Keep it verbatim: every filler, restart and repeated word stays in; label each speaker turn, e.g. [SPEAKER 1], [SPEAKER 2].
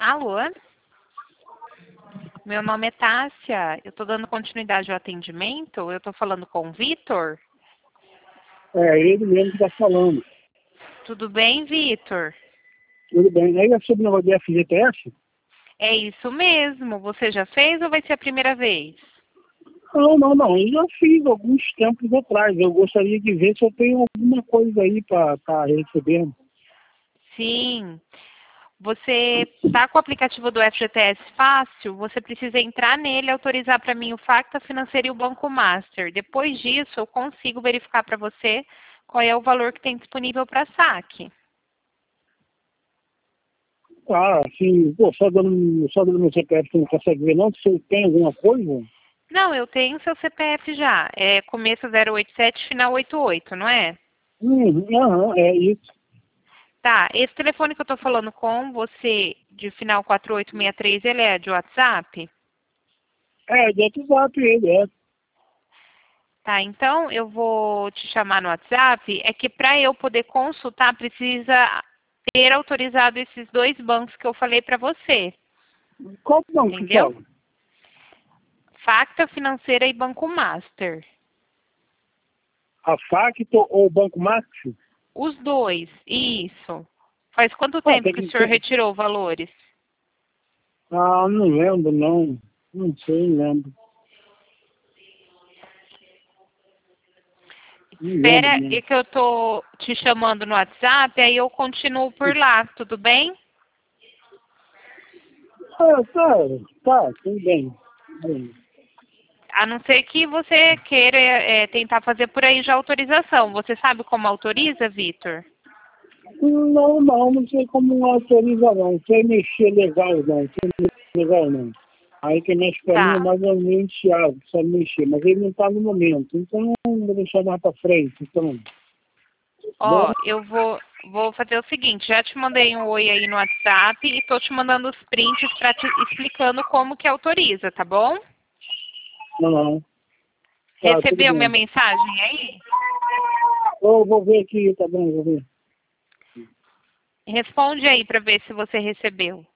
[SPEAKER 1] Alô? Meu nome é Tássia. Eu estou dando continuidade ao atendimento. Eu estou falando com o Vitor.
[SPEAKER 2] É, ele mesmo que está falando.
[SPEAKER 1] Tudo bem, Vitor?
[SPEAKER 2] Tudo bem. Aí é sobre o negócio de F G T S?
[SPEAKER 1] É isso mesmo. Você já fez ou vai ser a primeira vez?
[SPEAKER 2] Não, não, não. Eu já fiz alguns tempos atrás. Eu gostaria de ver se eu tenho alguma coisa aí para estar recebendo.
[SPEAKER 1] Sim. Você está com o aplicativo do F G T S fácil? Você precisa entrar nele e autorizar para mim o Facta Financeira e o Banco Master. Depois disso, eu consigo verificar para você qual é o valor que tem disponível para saque.
[SPEAKER 2] Ah, sim. Pô, só dando, só dando meu C P F você não consegue ver não? Se tem alguma coisa?
[SPEAKER 1] Não, eu tenho seu C P F já. É começo zero oito sete, final oitenta e oito, não é?
[SPEAKER 2] Hum, aham, é isso.
[SPEAKER 1] Tá, esse telefone que eu tô falando com você, de final quatro oito seis três, ele é de WhatsApp?
[SPEAKER 2] É, de WhatsApp ele, é.
[SPEAKER 1] Tá, então eu vou te chamar no WhatsApp. É que para eu poder consultar, precisa ter autorizado esses dois bancos que eu falei para você.
[SPEAKER 2] Qual banco que
[SPEAKER 1] Entendeu?
[SPEAKER 2] fala?
[SPEAKER 1] Facta Financeira e Banco Master.
[SPEAKER 2] A Facto ou o Banco Max?
[SPEAKER 1] Os dois, isso. Faz quanto
[SPEAKER 2] Ah,
[SPEAKER 1] tempo
[SPEAKER 2] tem
[SPEAKER 1] que o
[SPEAKER 2] que
[SPEAKER 1] senhor
[SPEAKER 2] ter.
[SPEAKER 1] retirou valores?
[SPEAKER 2] Ah, não lembro, não. Não sei, não lembro. Não lembro
[SPEAKER 1] Espera
[SPEAKER 2] mesmo.
[SPEAKER 1] é que eu tô te chamando no WhatsApp, aí eu continuo por lá, tudo bem?
[SPEAKER 2] Ah, tá, tá, tudo bem. Bem.
[SPEAKER 1] A não ser que você queira é, tentar fazer por aí já autorização. Você sabe como autoriza, Vitor?
[SPEAKER 2] Não, não, não sei como autoriza não. Não sei mexer legal não, não sei mexer legal não. Aí quem mexe pra mim é
[SPEAKER 1] Tá.
[SPEAKER 2] mais ou menos o Thiago, que sabe mexer, mas ele não tá no momento. Então vou deixar mais pra frente, então. Bom,
[SPEAKER 1] Ó, eu vou, vou fazer o seguinte, já te mandei um oi aí no WhatsApp e tô te mandando os prints para te explicando como que autoriza, tá bom?
[SPEAKER 2] não, não. Tá, tudo
[SPEAKER 1] Recebeu minha
[SPEAKER 2] bem.
[SPEAKER 1] mensagem aí?
[SPEAKER 2] Eu vou ver aqui, tá bom, vou ver.
[SPEAKER 1] Responde aí para ver se você recebeu.